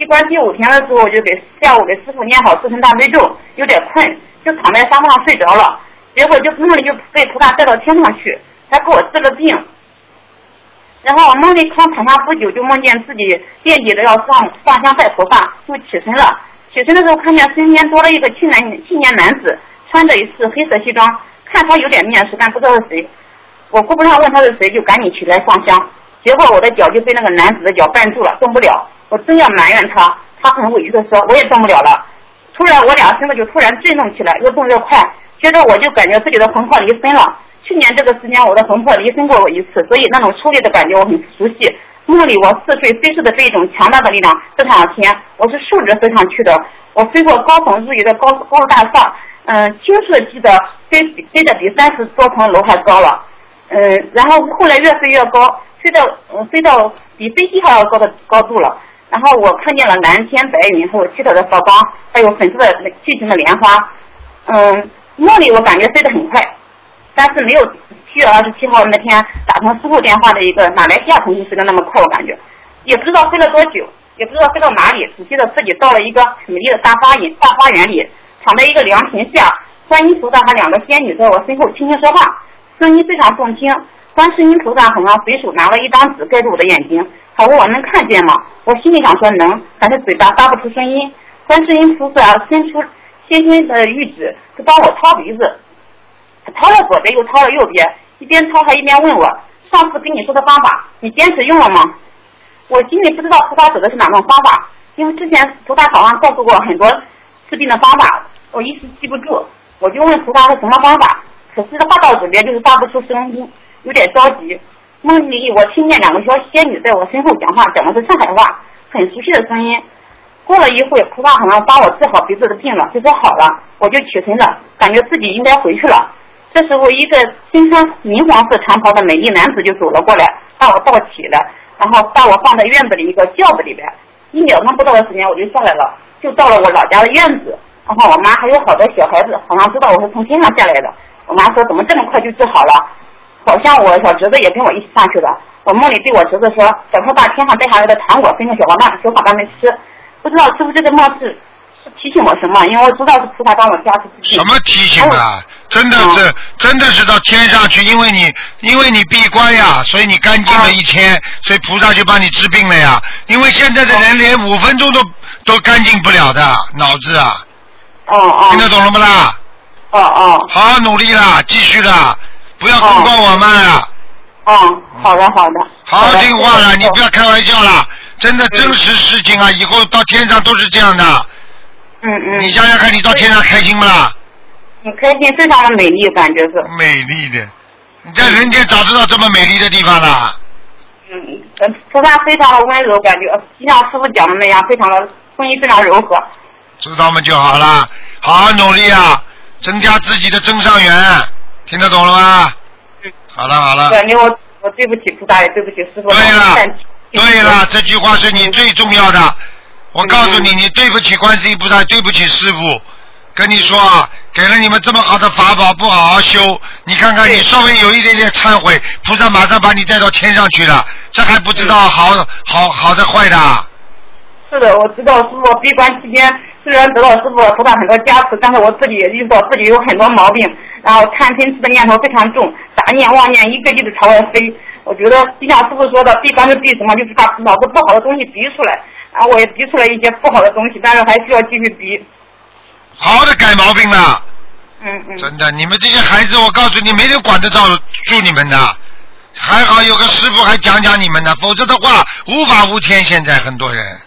闭关第5天的时候，我就下午给师傅念好自身大悲咒，有点困，就躺在沙发上睡着了。结果梦里就被菩萨带到天上去，还给我治了病。然后我梦里刚躺下不久，就梦见自己惦记着要上香拜菩萨，就起身了。起身的时候看见身边多了一个青年男子，穿着一身黑色西装，看他有点面熟，但不知道是谁。我顾不上问他是谁，就赶紧起来上香。结果我的脚就被那个男子的脚绊住了，动不了。我真要埋怨他，他很委屈的说我也动不了了。突然我俩身子就突然震动起来，越动越快。接着我就感觉自己的魂魄离身了。去年这个时间我的魂魄离身过我一次，所以那种抽离的感觉我很熟悉。梦里我似睡非是的被一种强大的力量飞上了天，我是竖着飞上去的。我飞过高耸入云的高楼大厦，清楚的记得飞得比30多层楼还高了。然后后来越飞越高，飞到比飞机还要高的高度了。然后我看见了蓝天白云，还有七彩的佛光，还有粉色的巨型的莲花。梦里我感觉飞得很快，但是没有7月27号那天打通师傅电话的一个马来西亚同事飞得那么快，我感觉也不知道飞了多久，也不知道飞到哪里，只记得自己到了一个很美丽的大花园里，躺在一个凉亭下，观音菩萨和2个仙女在我身后轻轻说话，声音非常动听。观世音菩萨好像随手拿了一张纸盖住我的眼睛，他问我能看见吗？我心里想说能，但是嘴巴发不出声音。观世音菩萨伸出纤纤的玉指，就帮我掏鼻子，他掏了左边又掏了右边，一边掏还一边问我上次跟你说的方法你坚持用了吗？我心里不知道菩萨指的是哪种方法，因为之前菩萨好像告诉过很多治病的方法，我一时记不住，我就问菩萨是什么方法，可是话到嘴边就是发不出声音，有点着急。梦里我听见2个小仙女在我身后讲话，讲的是上海话，很熟悉的声音。过了一会，菩萨好像帮我治好鼻子的病了，就说好了，我就起身了，感觉自己应该回去了。这时候一个身穿明黄色长袍的美丽男子就走了过来，把我抱起了，然后把我放在院子里一个轿子里边，1秒钟不到的时间我就下来了，就到了我老家的院子。然后我妈还有好多小孩子好像知道我是从天上下来的，我妈说怎么这么快就治好了，好像我小侄子也跟我一起上去的。我梦里对我侄子说，小他把天上带下来的糖果分给小伙伴们吃，不知道是不是这个梦是提醒我什么，因为我知道是菩萨帮我加持自己。 什么提醒啊？真的是到天上去，因为你闭关呀，所以你干净了1天，所以菩萨就帮你治病了呀。因为现在的人连5分钟都干净不了的脑子啊。听得懂了不啦？好好努力啦，继续啦，不要功高我慢啊。 好的。 好好听话了，你不要开玩笑了，真的真实事情啊，以后到天上都是这样的。你想想看，你到天上开心不啦？ 很开心，非常的美丽，感觉是。 美丽的，你在人间找得到这么美丽的地方了？ 菩萨非常的温柔，感觉就像师傅讲的那样，非常的声音非常柔和。 知道吗就好了，好好努力啊，增加自己的增上缘，听得懂了吗？好了。 感觉我对不起菩萨，也对不起师傅。 对了，这句话是你最重要的。我告诉你，你对不起观世音菩萨，对不起师傅。跟你说啊，给了你们这么好的法宝，不好好修，你看看你稍微有一点点忏悔，菩萨马上把你带到天上去了，这还不知道好的坏的。 是的，我知道师傅闭关期间虽然得到师傅菩萨很多加持，但是我自己也遇到自己有很多毛病，然后贪嗔痴的念头非常重，杂念妄念一个劲的朝外飞。我觉得就像师傅说的，闭关是闭什么，就是把脑子不好的东西逼出来，然后我也逼出来一些不好的东西，但是还需要继续逼。 好好的改毛病了。真的，你们这些孩子，我告诉你，没人管得住你们的。还好有个师傅还讲你们呢，否则的话无法无天。现在很多人。